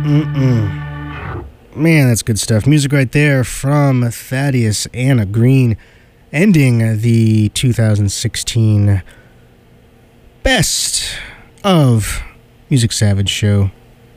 Man, that's good stuff. Music right there from Thaddeus Anna Green, ending the 2016 Best of Music Savage show.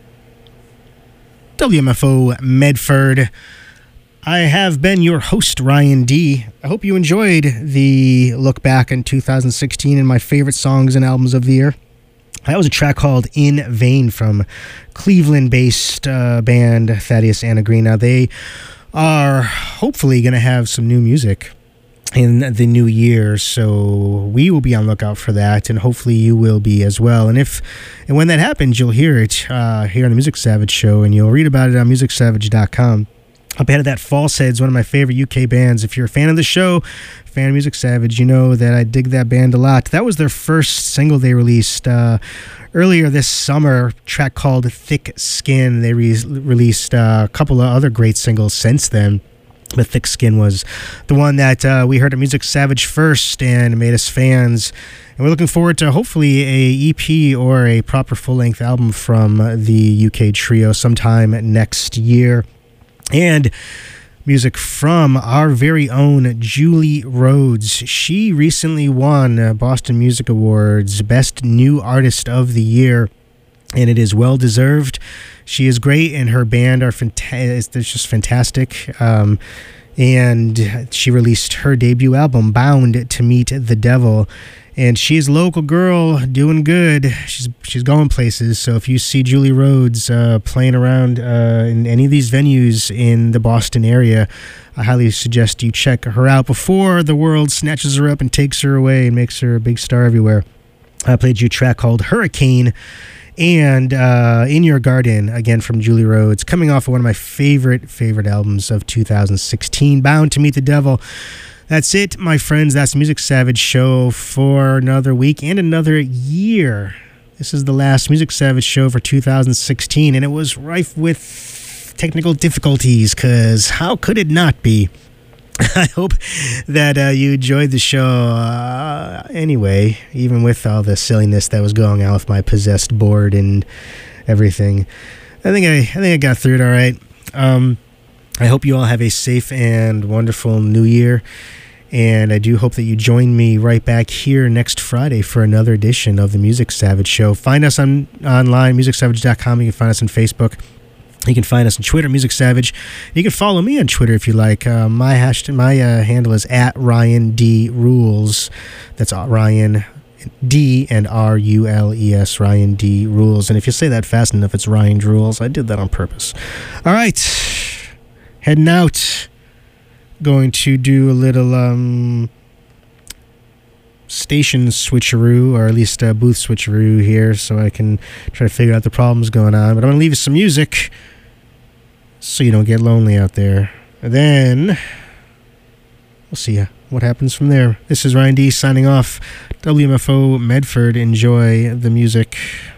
WMFO Medford. I have been your host, Ryan D. I hope you enjoyed the look back in 2016 and my favorite songs and albums of the year. That was a track called In Vain from Cleveland-based band Thaddeus Anna Green. Now, they are hopefully going to have some new music in the new year, so we will be on lookout for that, and hopefully you will be as well. And when that happens, you'll hear it here on the Music Savage show, and you'll read about it on MusicSavage.com. Up ahead of that, Falseheads, one of my favorite UK bands. If you're a fan of the show, fan of Music Savage, you know that I dig that band a lot. That was their first single they released earlier this summer, a track called Thick Skin. They released a couple of other great singles since then, but Thick Skin was the one that we heard at Music Savage first and made us fans. And we're looking forward to hopefully a EP or a proper full-length album from the UK trio sometime next year. And music from our very own Julie Rhodes. She recently won Boston Music Awards Best New Artist of the Year, and it is well deserved. She is great, and her band are just fantastic. And she released her debut album, Bound to Meet the Devil. And she's a local girl doing good. She's going places. So if you see Julie Rhodes playing around in any of these venues in the Boston area, I highly suggest you check her out before the world snatches her up and takes her away and makes her a big star everywhere. I played you a track called Hurricane and In Your Garden, again from Julie Rhodes, coming off of one of my favorite albums of 2016, Bound to Meet the Devil. That's it, my friends. That's the Music Savage show for another week and another year. This is the last Music Savage show for 2016, and it was rife with technical difficulties, because how could it not be? I hope that you enjoyed the show anyway, even with all the silliness that was going on with my possessed board and everything. I think I got through it all right. I hope you all have a safe and wonderful new year. And I do hope that you join me right back here next Friday for another edition of the Music Savage Show. Find us online, MusicSavage.com. You can find us on Facebook. You can find us on Twitter, Music Savage. You can follow me on Twitter if you like. My handle is @RyanDRules. That's Ryan D and RULES, Ryan D Rules. And if you say that fast enough, it's Ryan Drools. I did that on purpose. All right, heading out. Going to do a little station switcheroo, or at least a booth switcheroo here, so I can try to figure out the problems going on. But I'm going to leave you some music so you don't get lonely out there. And then we'll see what happens from there. This is Ryan D signing off. WMFO Medford. Enjoy the music.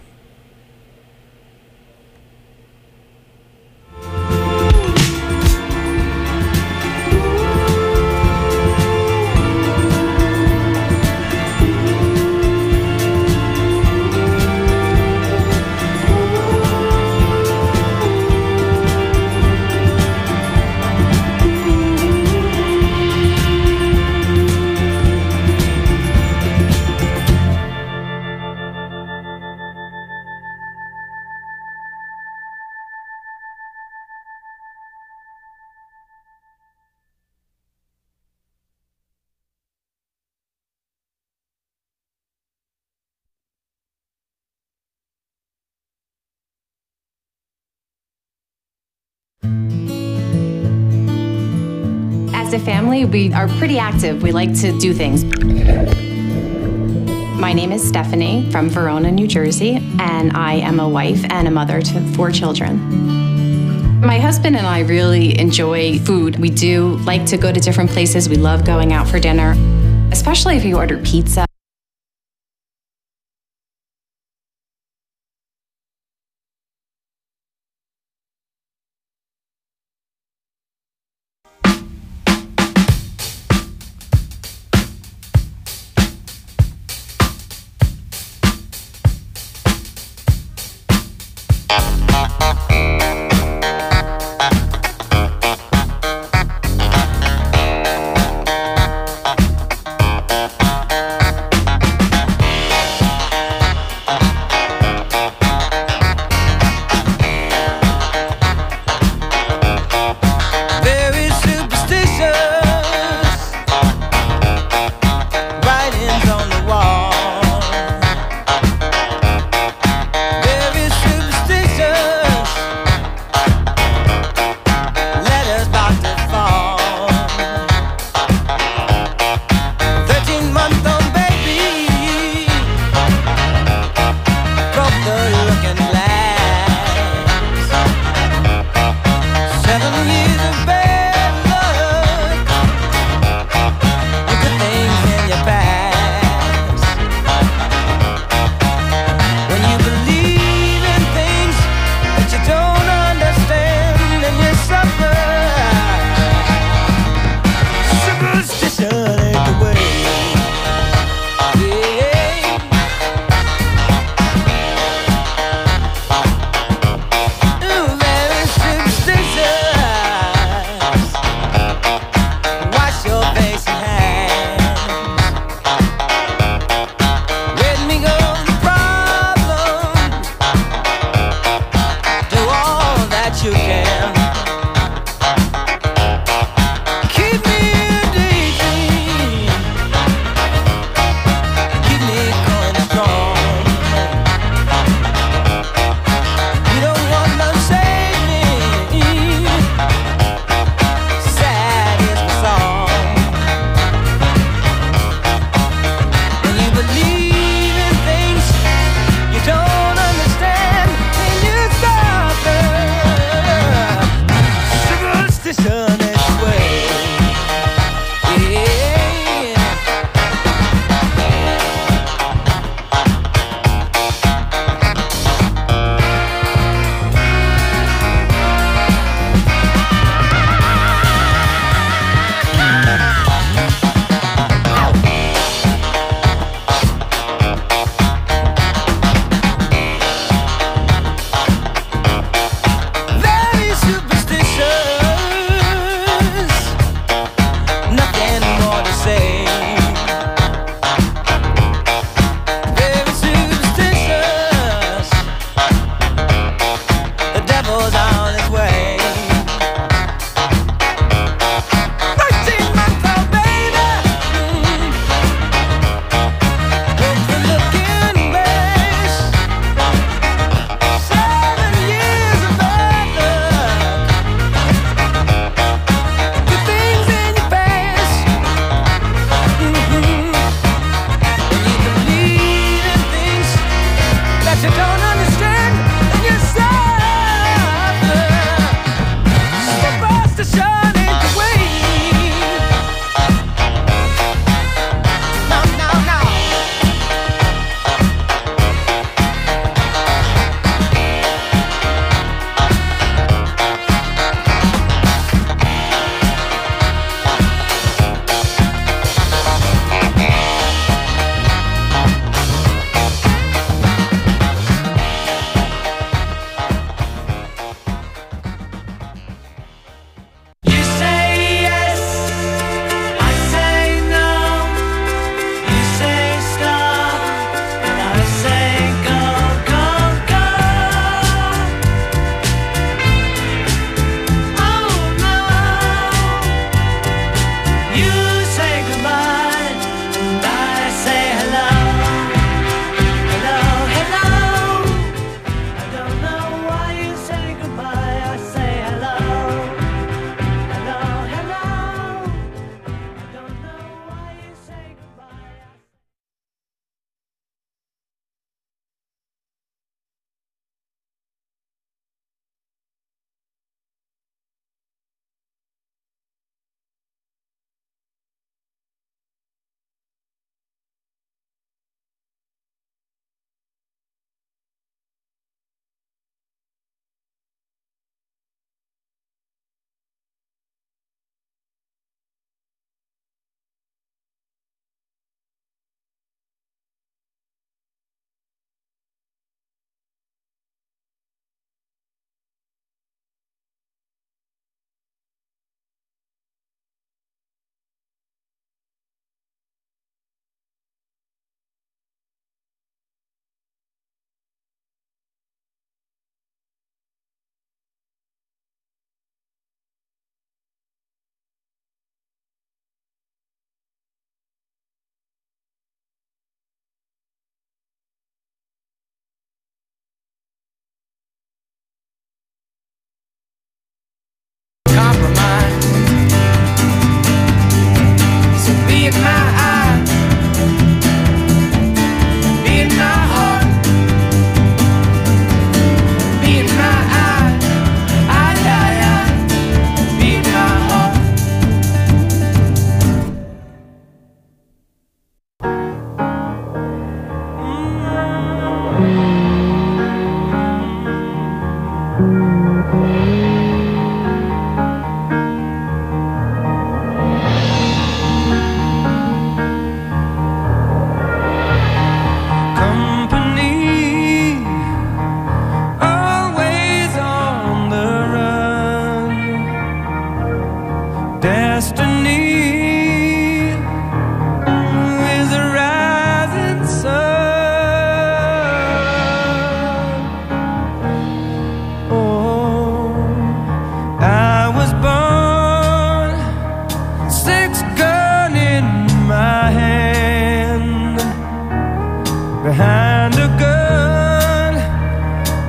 As a family, we are pretty active. We like to do things. My name is Stephanie from Verona, New Jersey, and I am a wife and a mother to 4 children. My husband and I really enjoy food. We do like to go to different places. We love going out for dinner, especially if you order pizza. the looking glass. 7 years of bad luck, and good things in your past. When you believe in things that you don't understand, and you suffer. Superstition ain't the way.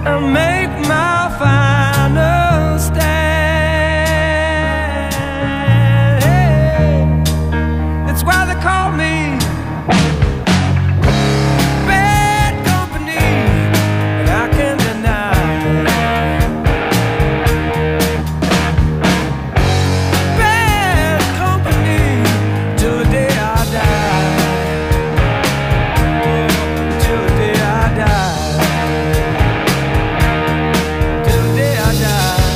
and make my final stand. Hey, it's why they call me bad company, and I can't deny. Bad company till the day I die. Till the day I die. Till the day I die.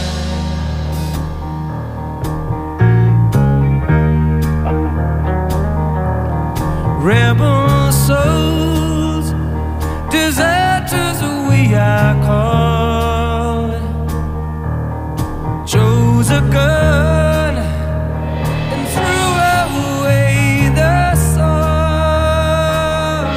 Rebel souls, deserters we are called. Chose a gun and threw away the sword.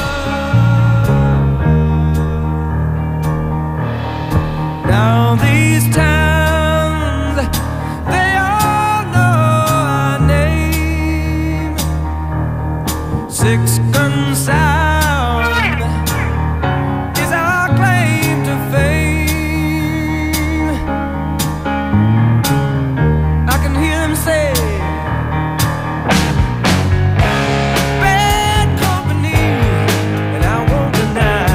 Now these towns, they all know our name. Six gun sound is our claim to fame. I can hear them say, bad company, and I won't deny.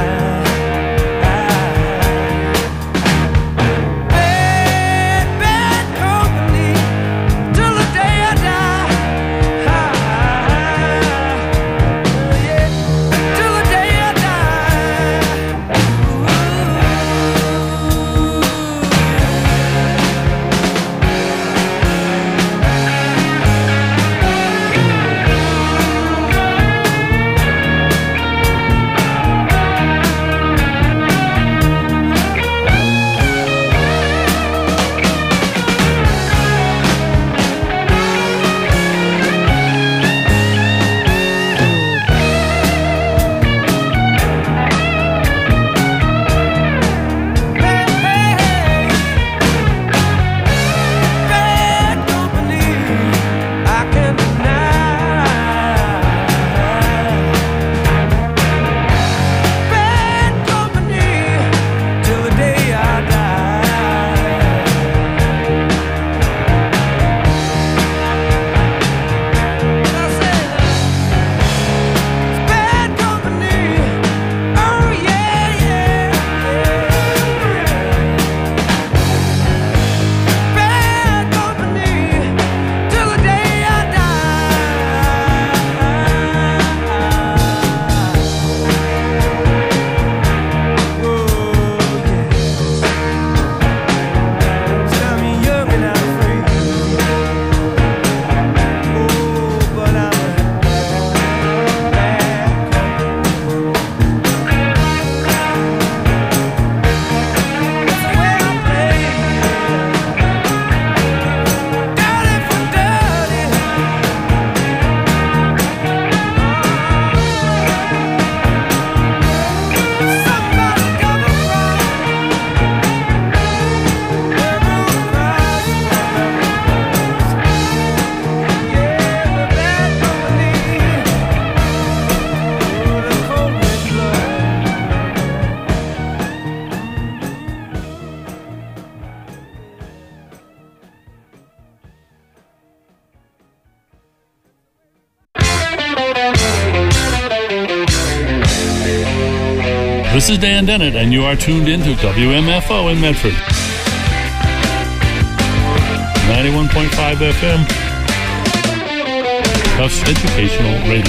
Bad company till the day I die. Yeah, till the day I die. Bad company, I can't deny. Bad company till the day I die. I said, it's bad company. Oh yeah, yeah, bad company till the day I die. Whoa, yes. Said I'm young and I'm free. Oh, but I'm bad That's the way I play. Dirty for dirty. Somebody come around. Rebel cries for rebels. Yeah, we're bad company. Oh, the cold wind blows. This is Dan Dennett, and you are tuned into WMFO in Medford. 91.5 FM. Tufts Educational Radio.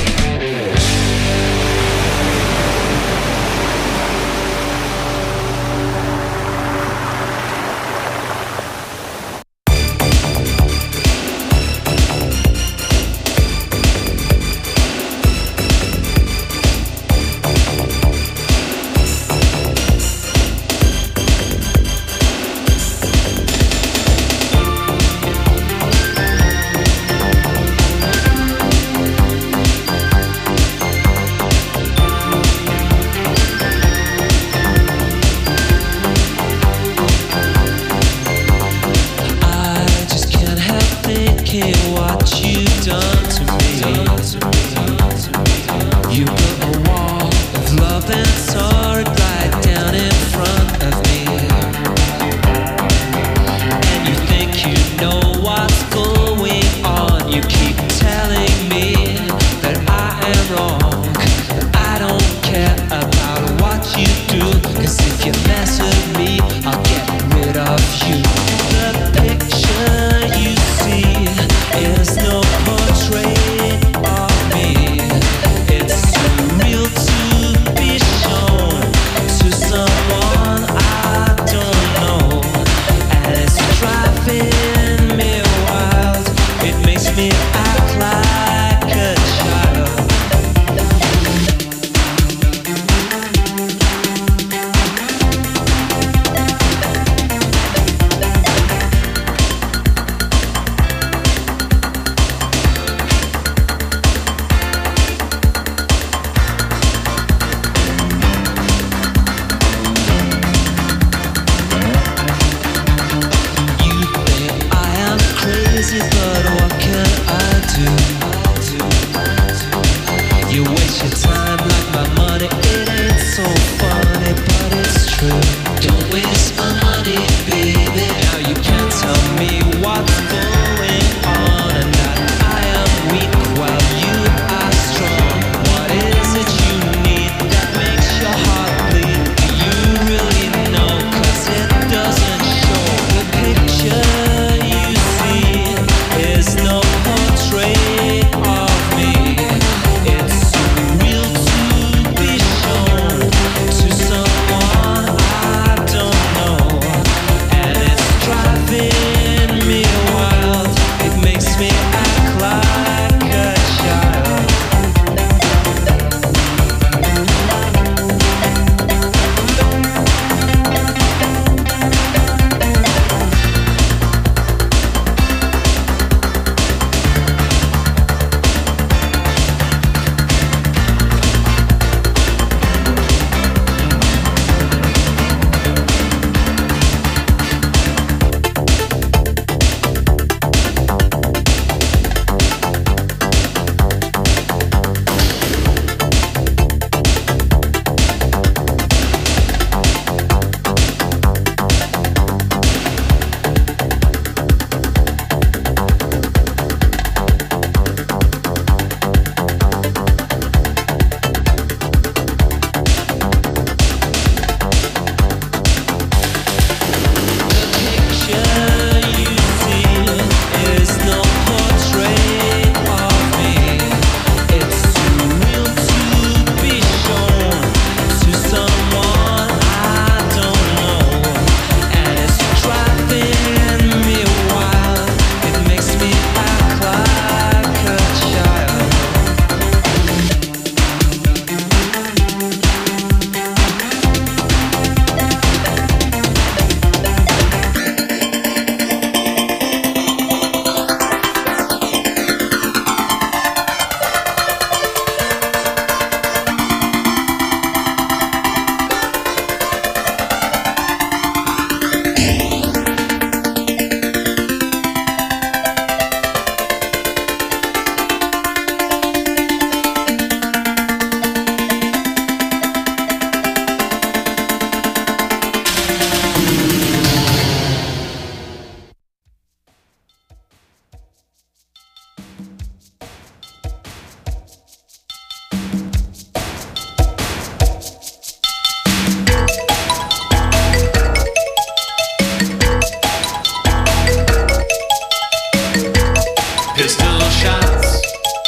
Pistol shots,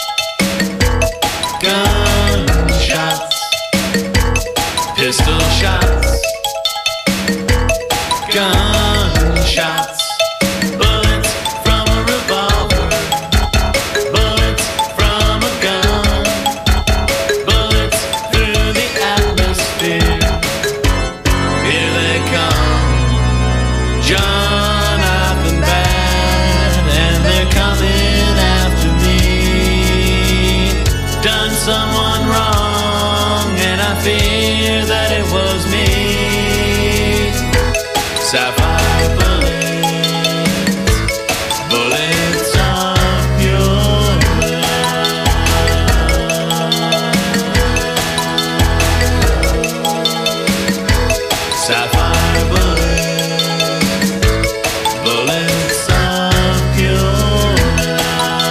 gun shots, pistol shots, gun shots, bullets from a revolver, bullets from a gun, bullets through the atmosphere. Here they come, Jonathan Bad, and they're coming after me. Done someone wrong, and I fear that it was me. Sapphire bullets, bullets of pure love. Sapphire bullets, bullets of pure love.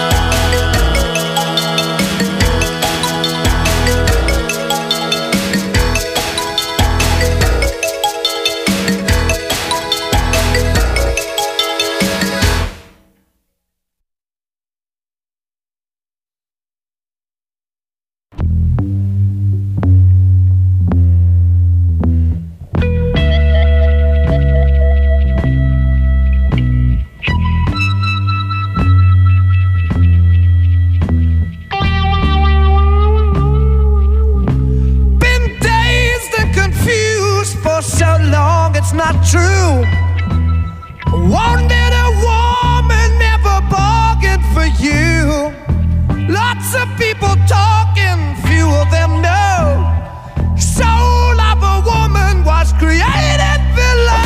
Been dazed and confused for so long, it's not true. Wanted a woman, never bargained for you. Lots of people talking, few of them know. Soul of a woman was created below.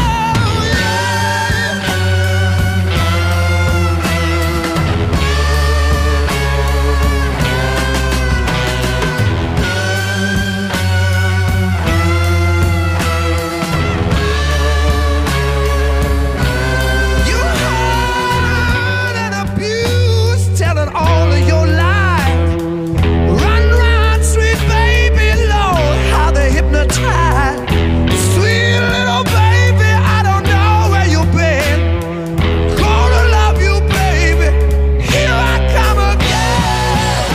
You hurt and abused, telling all of your lies. Run, run, sweet baby, Lord, how they hypnotize. Sweet little baby, I don't know where you've been. Gonna love you, baby. Here I come again.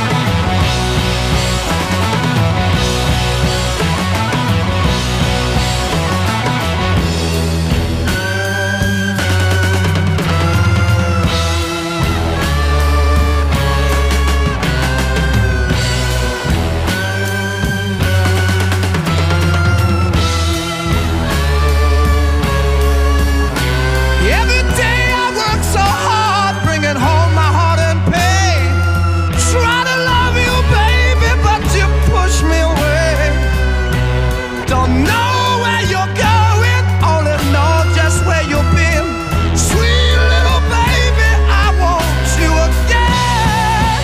Every day I work so hard, bringing home my heart and pain. Try to love you, baby, but you push me away. Don't know where you're going, only know just where you've been. Sweet little baby, I want you again.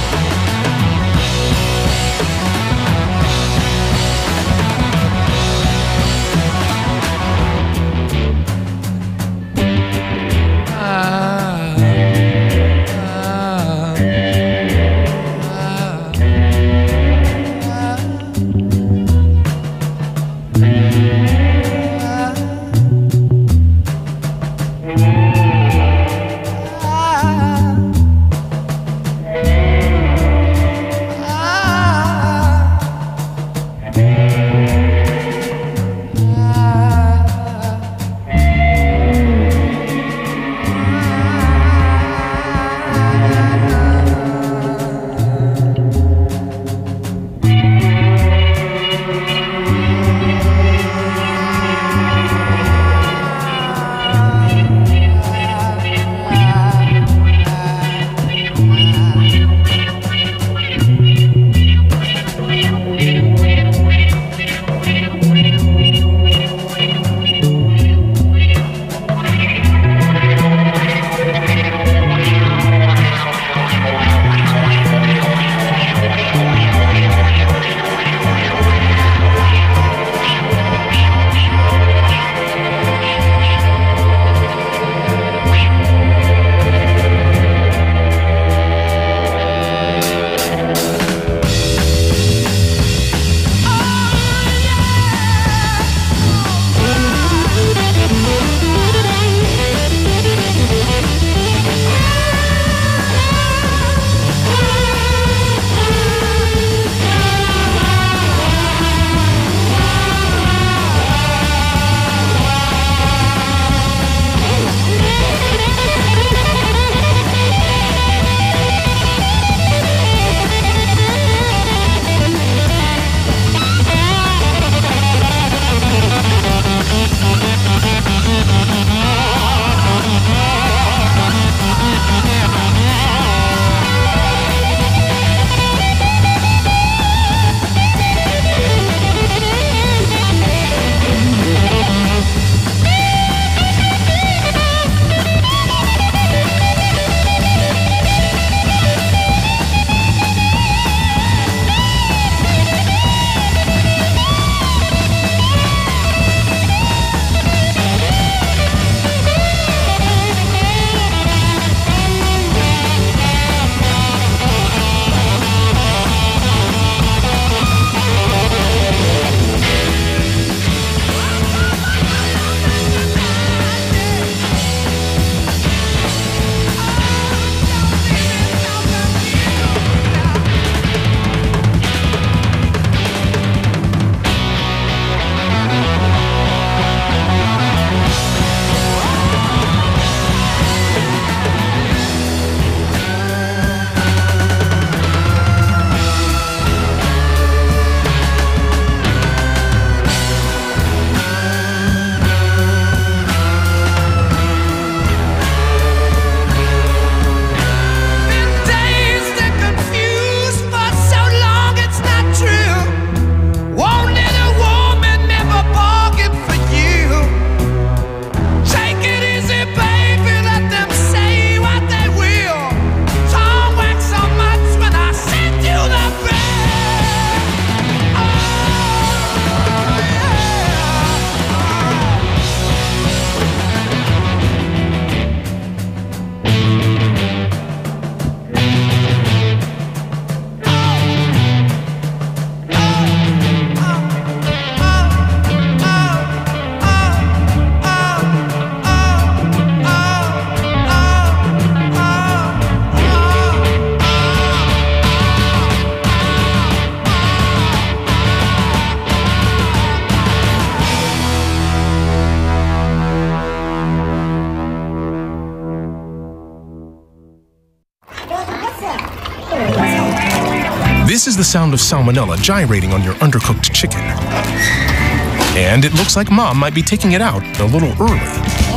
This is the sound of salmonella gyrating on your undercooked chicken. And it looks like Mom might be taking it out a little early.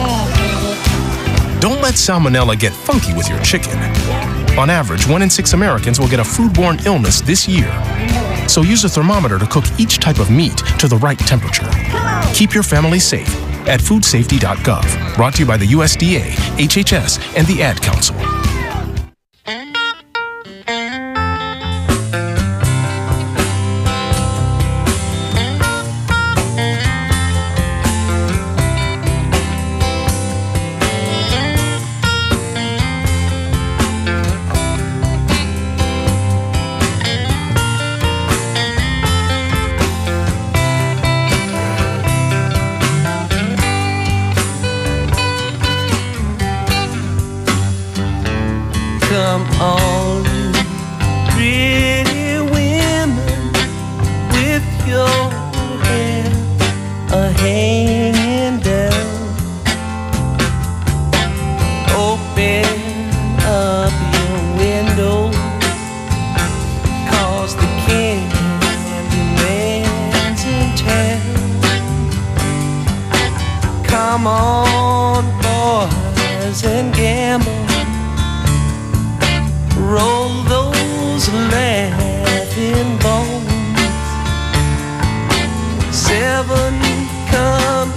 Don't let salmonella get funky with your chicken. On average, 1 in 6 Americans will get a foodborne illness this year. So use a thermometer to cook each type of meat to the right temperature. Keep your family safe at foodsafety.gov. Brought to you by the USDA, HHS, and the Ad Council. Come on, pretty women, with your hair hanging down. Open up your window, 'cause the Candyman's in town. Come on, boys, and gamble. Roll those laughing bones. 7 come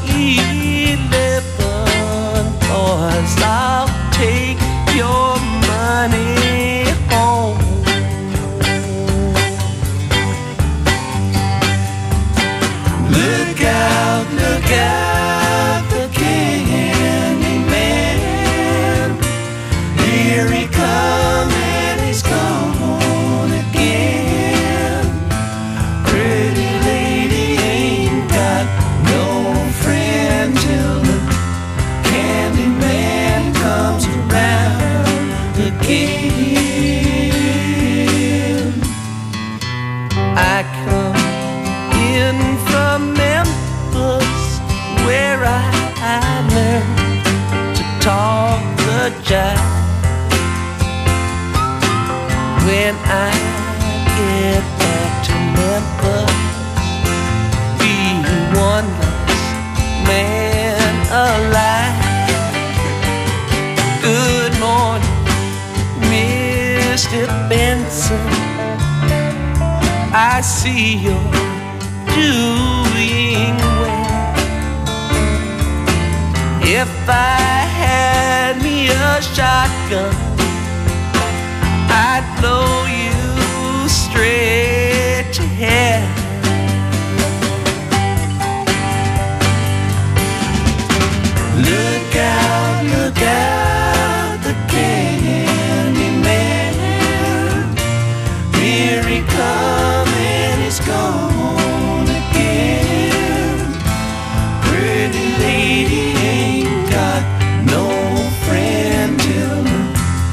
11, boys, I'll take your money home. Look out, the Candyman. Here he comes. He's gone again. Pretty lady ain't got no friend till the Candyman comes around again. I come in from Memphis, where I learned to talk the jive. When I get back to Memphis, be one less man alive. Good morning, Mr. Benson. I see you're doing well. If I had me a shotgun, I'd blow you straight to hell. Look out, the Candyman. Here he comes and he's gone again. Pretty lady ain't got no friend till the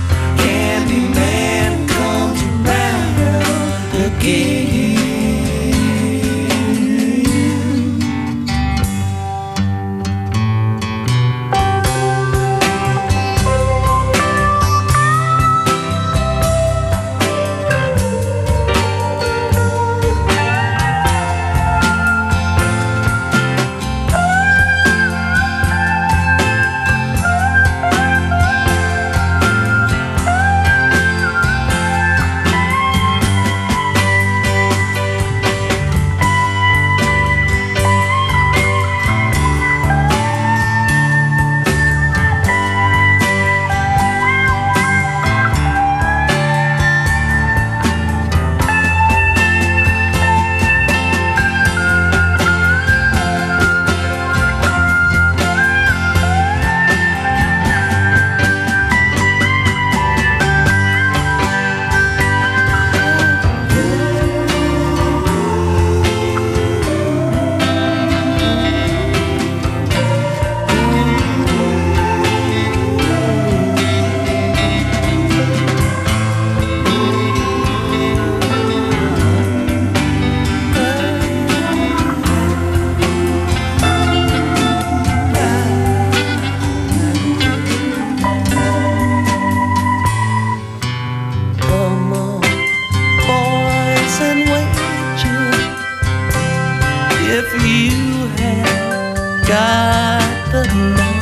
got the love,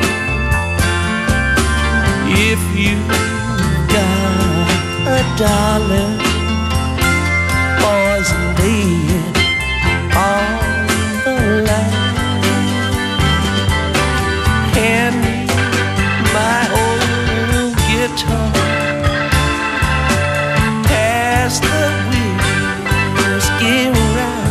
if you got a dollar, boys lay it on the line. Hand me my old guitar, pass the whiskey round.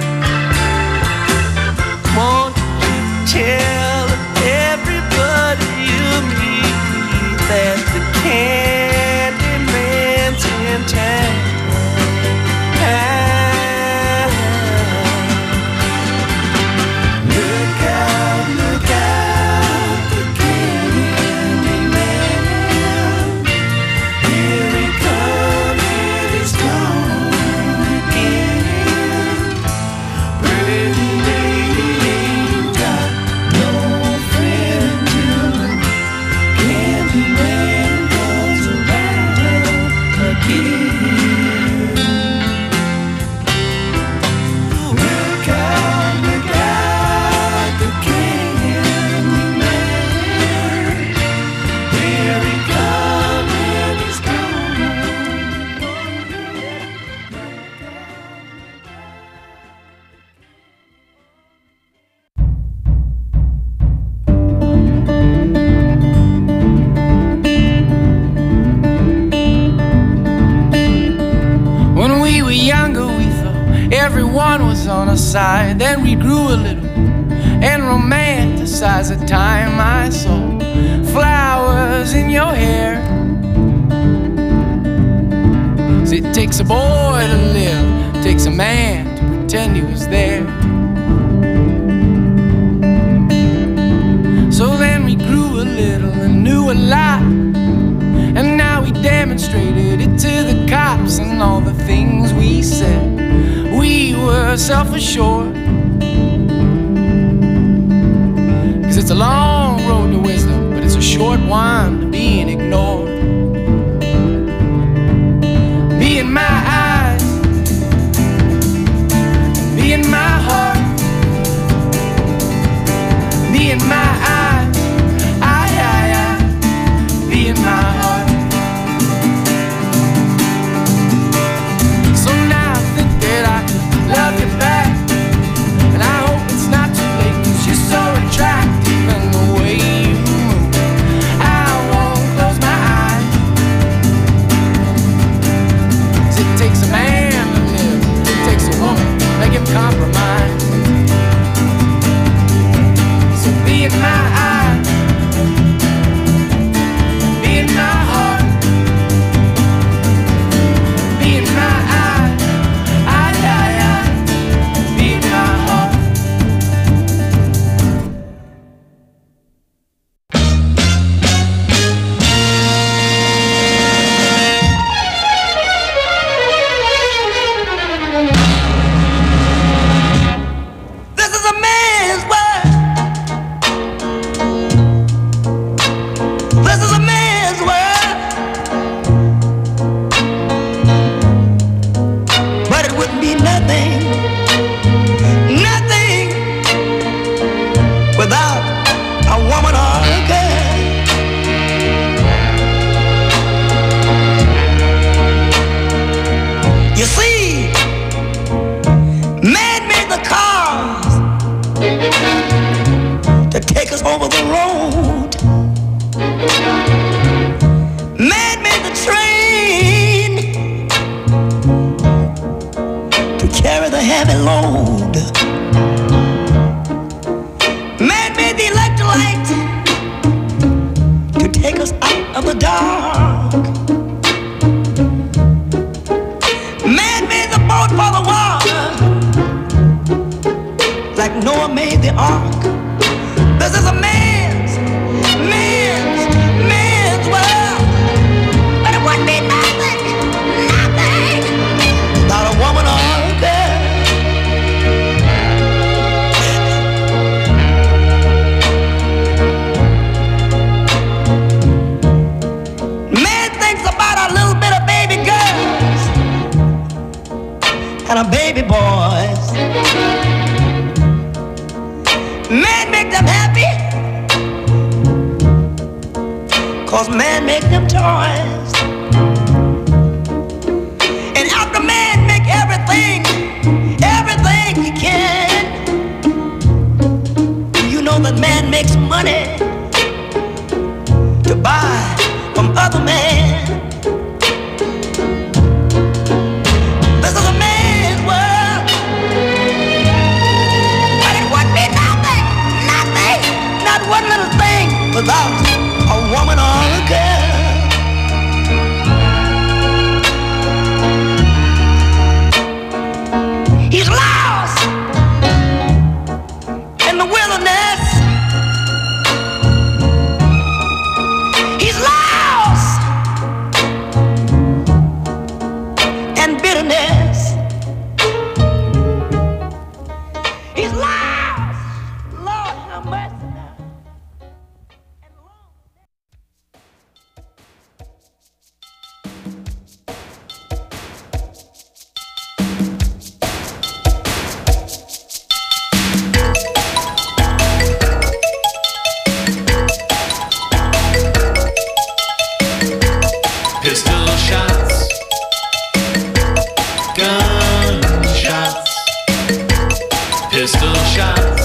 Won't you tell everybody you meet that the Candyman's in town? Look out, the Candyman. Here he comes and he's gone again. Pretty lady ain't got no friend till the Candyman comes around again. Look out, the Candyman. Here he comes and he's gone. When we were younger, we thought everyone was on our side. Then we grew a little and romanticized the time I saw flowers in your hair. So it takes a boy to live, takes a man to pretend he was there. So then we grew a little and knew a lot, and now we demonstrated it to the cops. And all the things we said, we were self-assured. 'Cause it's a long road to wisdom, but it's a short one to being ignored. Me and my eyes, me and my heart, me and my eyes, me and my heart. So now I think that I could love you back, and I hope it's not too late, 'cause you're so attractive and the way you move, I won't close my eyes. 'Cause it takes a man to live, it takes a woman to make him compromise. So be in my eyes, be in my heart, be in my eyes, be in my heart. This is a man's world. This is a man's world. But it wouldn't be nothing, nothing without a woman or a girl. You see, man made the cars to take us over the road. Man made the train to carry the heavy load. Man made the electric light to take us out of the dark. Man made the boat for the water, like Noah made the ark. This is a man's world. But it wouldn't be nothing, nothing without a woman or a girl. Man thinks about a little bit of baby girls and a baby boys. Man them happy. 'Cause man make them toys. And after man make everything he can, you know that man makes money to buy from other men. This is a man's world, but it would be nothing, not one little thing without a woman or a girl. He's lost in the wilderness. He's lost in bitterness. He's lost. Lord have mercy now. Pistol shots, gunshots, pistol shots,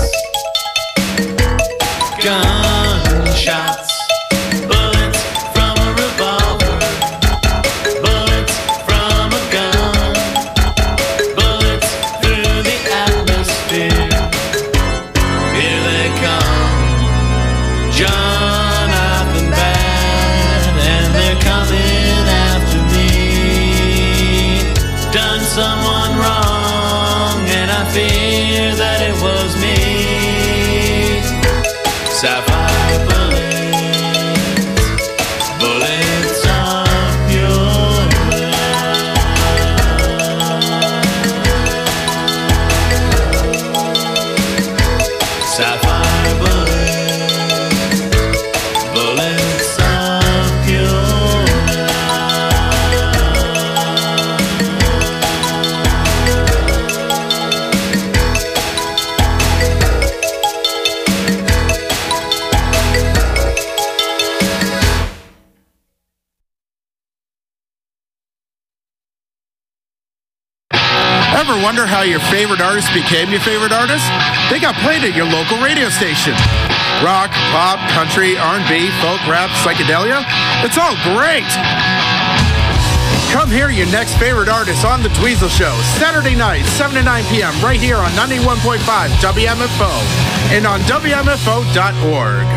gunshots, bullets from a revolver, bullets from a gun, bullets through the atmosphere. Here they come, Jonathan Bad, and they're coming after me. Done someone wrong, and I fear that it was me. Sapphire bullets, bullets of pure love. Sapphire bullets, bullets of pure Ever wonder how your favorite artist became your favorite artist? They got played at your local radio station. Rock, pop, country, R&B, folk, rap, psychedelia. It's all great. Come hear your next favorite artist on The Dweezil Show, Saturday night, 7 to 9 p.m. right here on 91.5 WMFO and on WMFO.org.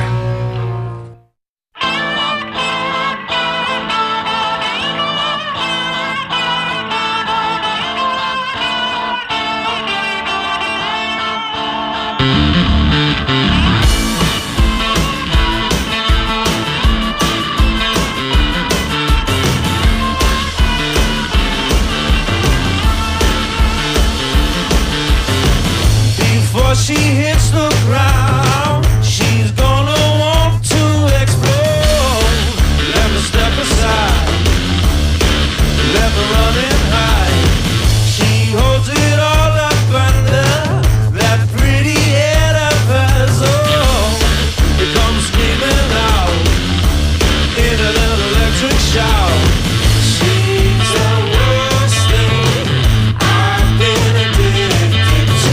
Before she hits the ground, she's gonna want to explode. Let me step aside, let her run and hide. She holds it all up under that pretty head of hers. Oh, it comes screaming out in an electric shout. She's the worst thing I've been addicted to.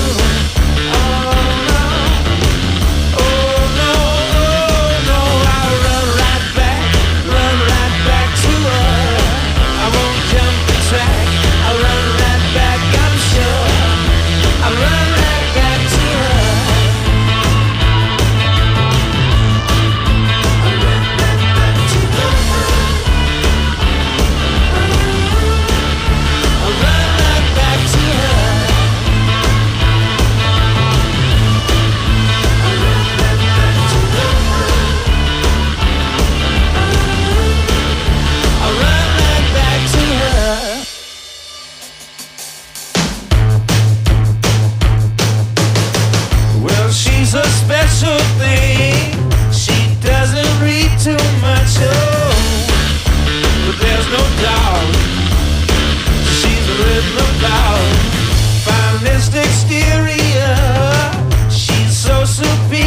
She's a special thing. She doesn't read too much, oh, but there's no doubt she's written about finest exterior. She's so superior.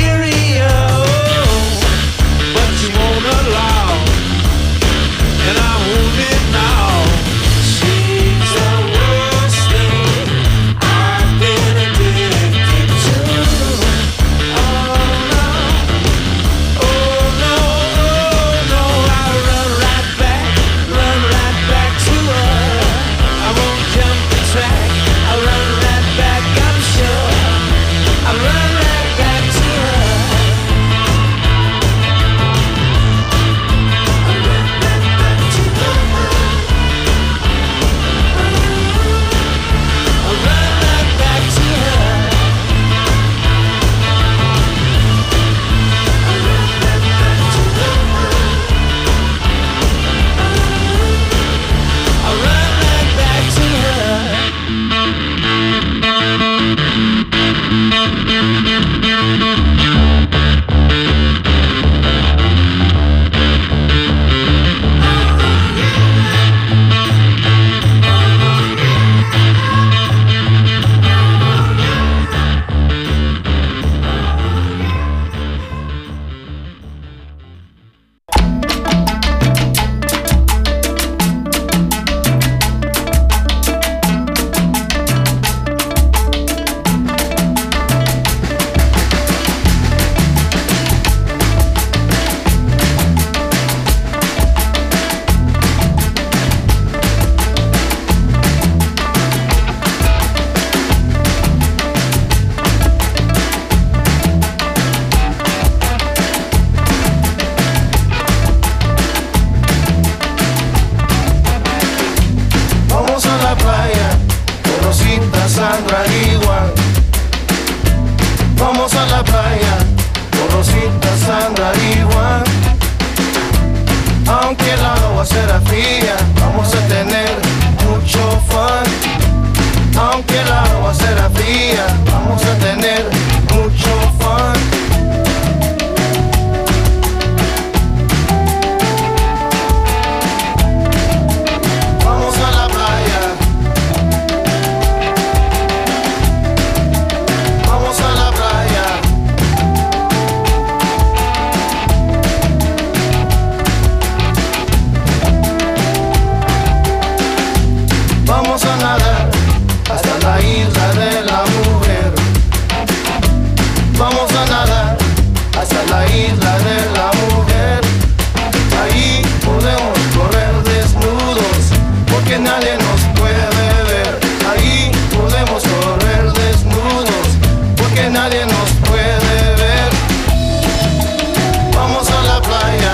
a nadar hasta la isla de la mujer. Ahí podemos correr desnudos porque nadie nos puede ver. Ahí podemos correr desnudos porque nadie nos puede ver. Vamos a la playa.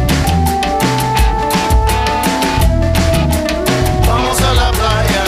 Vamos a la playa.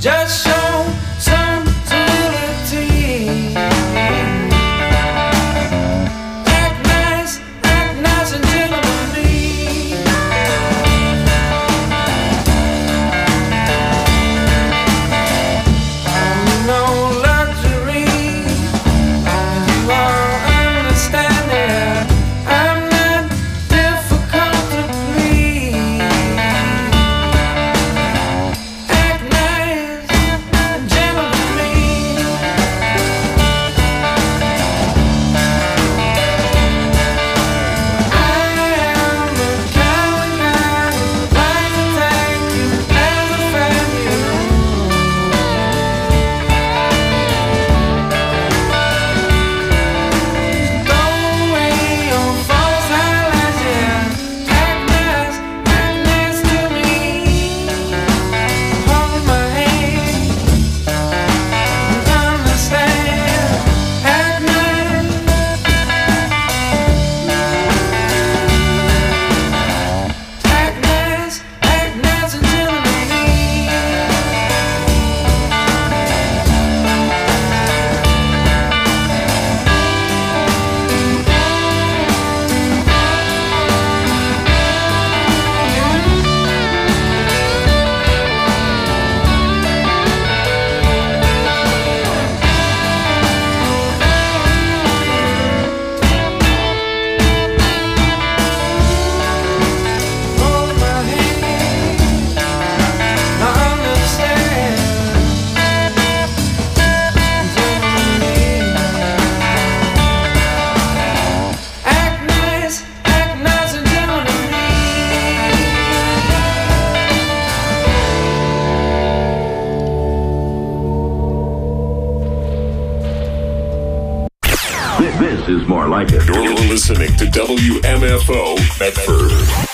Just show some civility. Act nice and gentlemanly. No luxury, you are understanding. I'm not difficult to please. Act nice and gentlemanly. I am the kind who'd like to thank you as a fan you. Throw away your false highlights, yeah. Act nice to me. Hold my hand and understand. Act nice. Act nice and gentlemanly. Hold my hand, I understand. Gentlemanly. Act nice and gentlemanly. This is more like it. You're listening to WMFO Medford.